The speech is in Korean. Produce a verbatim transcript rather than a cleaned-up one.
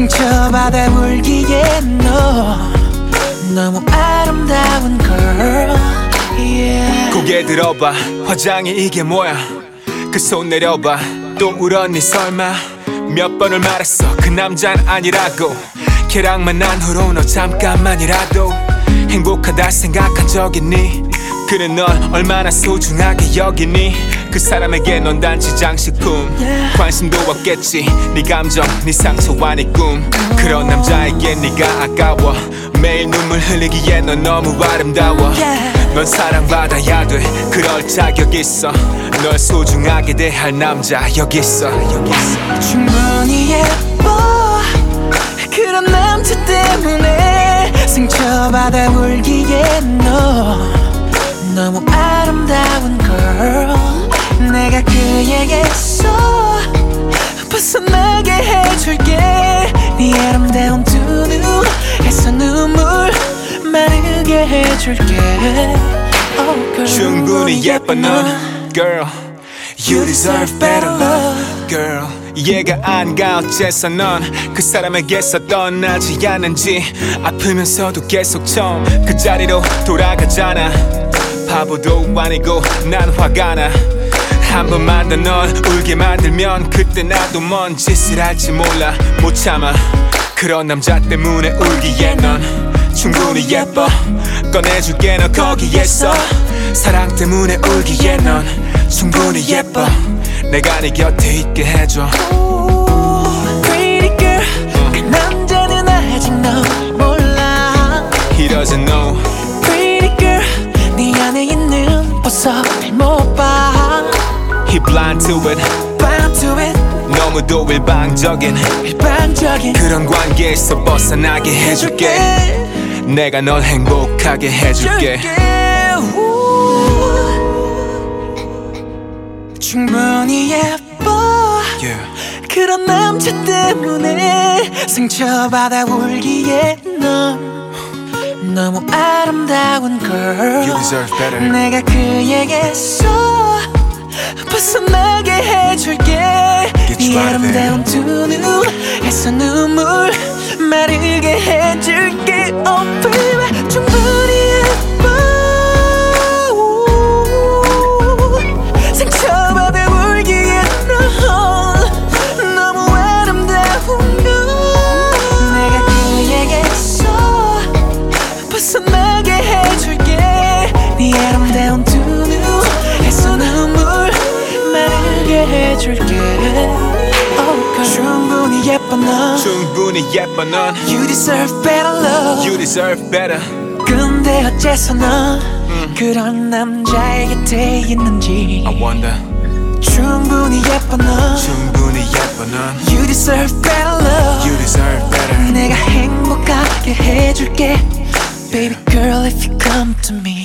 상처받아 울기에 너 너무 아름다운 girl yeah. 고개 들어봐 화장이 이게 뭐야 그 손 내려봐 또 울었니 설마 몇 번을 말했어 그 남자는 아니라고 걔랑 만난 후로 너 잠깐만이라도 행복하다 생각한 적 있니 그래 널 얼마나 소중하게 여기니 그 사람에게 넌 단지 장식품 관심도 없겠지 네 감정 네 상처와 네 꿈 그런 남자에게 네가 아까워 매일 눈물 흘리기에 넌 너무 아름다워 넌 사랑받아야 돼 그럴 자격 있어 널 소중하게 대할 남자 여기 있어 여기 있어 충분히 예뻐 그런 남자 때문에 상처받아 울기에 너 너무 아름다운 girl 내가 그에게서 벗어나게 해줄게 네 아름다운 두 눈에서 눈물 마르게 해줄게 oh, girl. 충분히 예뻐 넌 girl You deserve better love girl 이해가 안 가 어째서 넌 그 사람에게서 떠나지 않는지 아프면서도 계속 처음 그 자리로 돌아가잖아 바보도 아니고 난 화가 나 한 번만 더 널 울게 만들면 그때 나도 뭔 짓을 할지 몰라 못 참아 그런 남자 때문에 울기에 넌 충분히 예뻐 꺼내줄게 너 거기에서 사랑 때문에 울기에 넌 충분히 예뻐 내가 네 곁에 있게 해줘 Pretty girl 그 남자는 아직 널 몰라 He doesn't know Pretty girl 네 안에 있는 보석을 못 봐 He blind to it Blind to it 너무도 일방적인 일방적인 그런 관계에서 벗어나게 해줄게 내가 널 행복하게 해줄게 충분히 예뻐 yeah. 그런 남자 때문에 상처받아 울기에 넌 너무 아름다운 girl You deserve better 내가 그에게서 벗어나게 해줄게 네 아름다운 두 눈에서 눈물 마르게 해줄게 Oh baby 충분히 예뻐 상처받아 울기에 넌 너무 아름다운 걸 내가 그에게서 벗어나게 해줄게 네 아름다운 두 눈에서 눈물 마르게 해줄게 oh, 충분히 예뻐 넌 충분히 예뻐 넌 You deserve better love You deserve better 근데 어째서 넌 음. 그런 남자의 곁에 있는지 I wonder 충분히 예뻐 넌 충분히 예뻐 넌 You deserve better love You deserve better 내가 행복하게 해줄게 Baby girl if you come to me